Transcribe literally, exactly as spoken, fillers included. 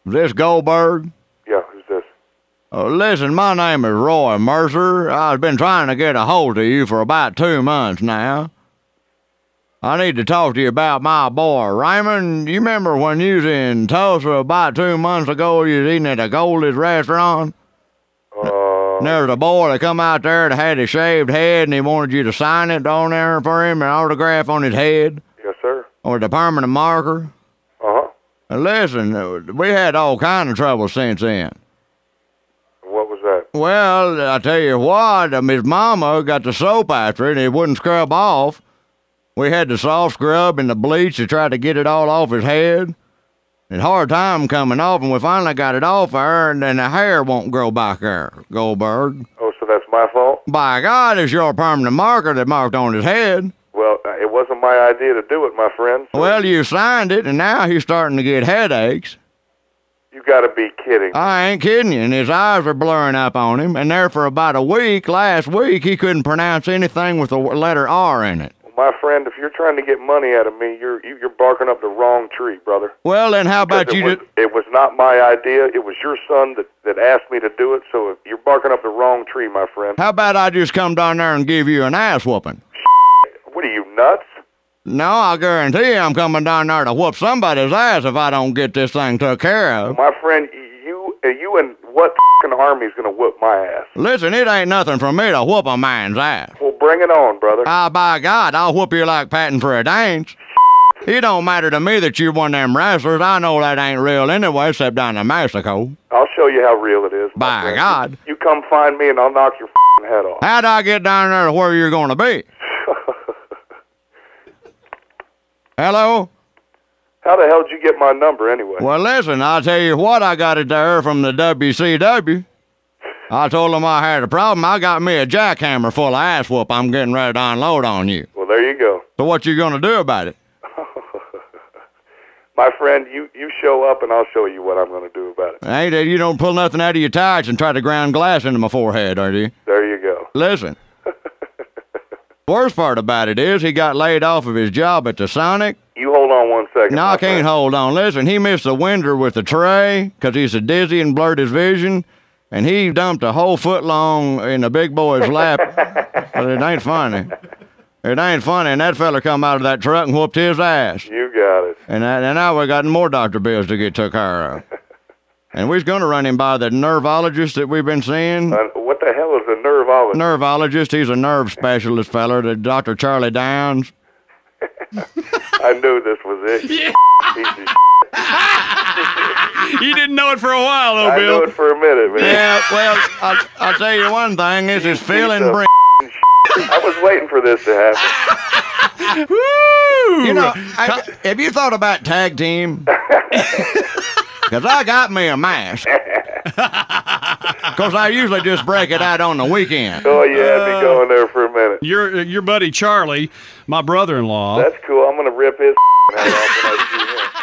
Is this Goldberg? Yeah, who's this? Uh, listen, my name is Roy Mercer. I've been trying to get a hold of you for about two months now. I need to talk to you about my boy, Raymond. You remember when you was in Tulsa about two months ago, you was eating at a Goldie's restaurant? Uh, And there was a boy that come out there that had a shaved head, and he wanted you to sign it on there for him, an autograph on his head. yes, sir. With a permanent marker. Uh-huh. And listen, we had all kind of trouble since then. What was that? Well, I tell you what, um, his mama got the soap after it, and it wouldn't scrub off. We had the soft scrub and the bleach to try to get it all off his head. It's hard time coming off, and we finally got it off there, and then the hair won't grow back there, Goldberg. Oh, so that's my fault? By God, it's your permanent marker that marked on his head. Well, uh, it wasn't my idea to do it, my friend. So Well, you signed it, and now he's starting to get headaches. you got to be kidding. I ain't kidding you, and his eyes are blurring up on him, and there for about a week, last week, he couldn't pronounce anything with the letter R in it. My friend, if you're trying to get money out of me, you're you- you're barking up the wrong tree, brother. Well, then how about Because you it was, just... it was not my idea. It was your son that, that asked me to do it, so if you're barking up the wrong tree, my friend. How about I just come down there and give you an ass whooping? What are you, nuts? No, I guarantee you I'm coming down there to whoop somebody's ass if I don't get this thing took care of. My friend, you uh, you and what f***ing army's going to whoop my ass? Listen, it ain't nothing for me to whoop a man's ass. Well, bring it on, brother. Ah, by God, I'll whoop you like patting for a dance. It don't matter to me that you're one of them wrestlers. I know that ain't real anyway, except down in Mexico. I'll show you how real it is. my By friend. God. You come find me and I'll knock your f***ing head off. How'd I get down there to where you're going to be? Hello? How the hell did you get my number anyway? Well, listen, I'll tell you what, I got it there from the W C W. I told them I had a problem. I got me a jackhammer full of ass whoop I'm getting ready to unload on you. Well, there you go. So what you gonna do about it? My friend, you, you show up and I'll show you what I'm going to do about it. Ain't that you don't pull nothing out of your tights and try to ground glass into my forehead, are you? There you go. Listen. Worst part about it is he got laid off of his job at the Sonic. You hold on one second. No, my I can't friend. hold on. Listen, he missed a winder with a tray because he's so dizzy and blurred his vision. And he dumped a whole foot long in the big boy's lap. But it ain't funny. It ain't funny. And that fella come out of that truck and whooped his ass. You got it. And, that, and now we got more doctor bills to get took care of. And we's going to run him by the nervologist that we've been seeing. Uh, what the hell is a nervologist? Nervologist, he's a nerve specialist fella, the Doctor Charlie Downs. I knew this was it. Yeah. Piece of You didn't know it for a while, though, I Bill. knew it for a minute, man. Yeah, well, I'll, I'll tell you one thing. This is feeling piece of bring. I was waiting for this to happen. Woo! You know, I, have you thought about tag team? Because I got me a mask. Because I usually just break it out on the weekend. Oh, you had me going there for a minute. Your your buddy Charlie, my brother-in-law. That's cool. I'm going to rip his head off when I see him.